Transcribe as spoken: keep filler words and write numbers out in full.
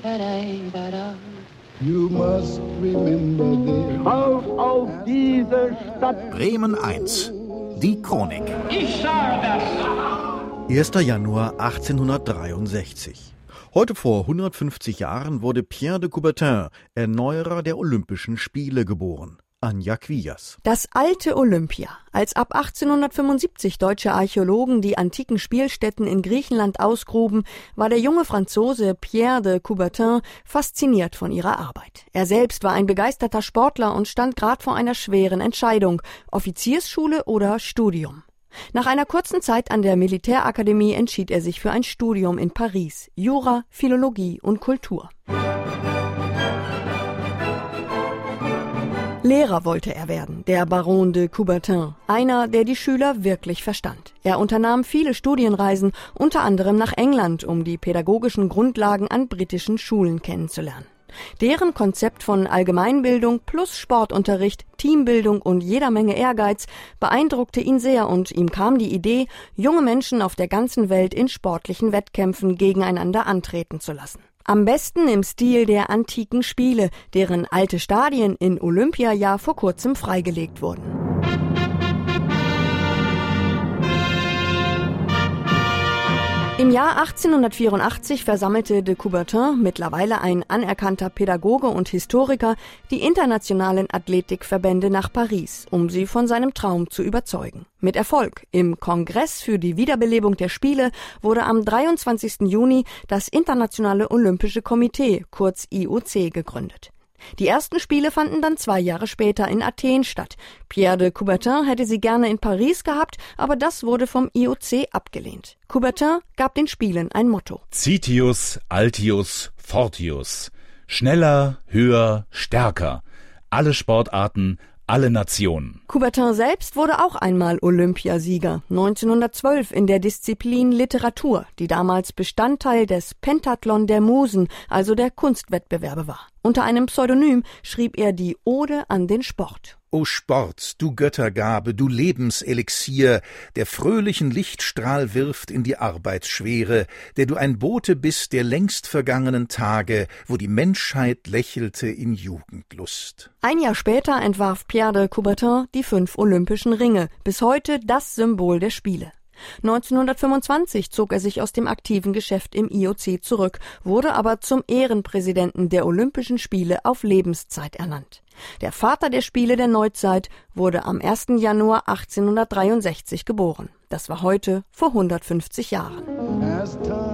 You must remember this. Auf, auf diese Stadt! Bremen eins. Die Chronik. Ich sage das! erster Januar achtzehnhundertdreiundsechzig. Heute vor hundertfünfzig Jahren wurde Pierre de Coubertin, Erneuerer der Olympischen Spiele, geboren. Anja Quias. Das alte Olympia. Als ab achtzehnhundertfünfundsiebzig deutsche Archäologen die antiken Spielstätten in Griechenland ausgruben, war der junge Franzose Pierre de Coubertin fasziniert von ihrer Arbeit. Er selbst war ein begeisterter Sportler und stand gerade vor einer schweren Entscheidung: Offiziersschule oder Studium. Nach einer kurzen Zeit an der Militärakademie entschied er sich für ein Studium in Paris, Jura, Philologie und Kultur. Lehrer wollte er werden, der Baron de Coubertin, einer, der die Schüler wirklich verstand. Er unternahm viele Studienreisen, unter anderem nach England, um die pädagogischen Grundlagen an britischen Schulen kennenzulernen. Deren Konzept von Allgemeinbildung plus Sportunterricht, Teambildung und jeder Menge Ehrgeiz beeindruckte ihn sehr und ihm kam die Idee, junge Menschen auf der ganzen Welt in sportlichen Wettkämpfen gegeneinander antreten zu lassen. Am besten im Stil der antiken Spiele, deren alte Stadien in Olympia ja vor kurzem freigelegt wurden. Im Jahr achtzehnhundertvierundachtzig versammelte de Coubertin, mittlerweile ein anerkannter Pädagoge und Historiker, die internationalen Athletikverbände nach Paris, um sie von seinem Traum zu überzeugen. Mit Erfolg. Im Kongress für die Wiederbelebung der Spiele wurde am dreiundzwanzigsten Juni das Internationale Olympische Komitee, kurz I O C, gegründet. Die ersten Spiele fanden dann zwei Jahre später in Athen statt. Pierre de Coubertin hätte sie gerne in Paris gehabt, aber das wurde vom I O C abgelehnt. Coubertin gab den Spielen ein Motto: Citius, Altius, Fortius. Schneller, höher, stärker. Alle Sportarten, alle Nationen. Coubertin selbst wurde auch einmal Olympiasieger, neunzehnhundertzwölf in der Disziplin Literatur, die damals Bestandteil des Pentathlon der Musen, also der Kunstwettbewerbe war. Unter einem Pseudonym schrieb er die Ode an den Sport. O Sport, du Göttergabe, du Lebenselixier, der fröhlichen Lichtstrahl wirft in die Arbeitsschwere, der du ein Bote bist der längst vergangenen Tage, wo die Menschheit lächelte in Jugendlust. Ein Jahr später entwarf Pierre de Coubertin die fünf Olympischen Ringe, bis heute das Symbol der Spiele. neunzehnhundertfünfundzwanzig zog er sich aus dem aktiven Geschäft im I O C zurück, wurde aber zum Ehrenpräsidenten der Olympischen Spiele auf Lebenszeit ernannt. Der Vater der Spiele der Neuzeit wurde am ersten Januar achtzehnhundertdreiundsechzig geboren. Das war heute vor hundertfünfzig Jahren.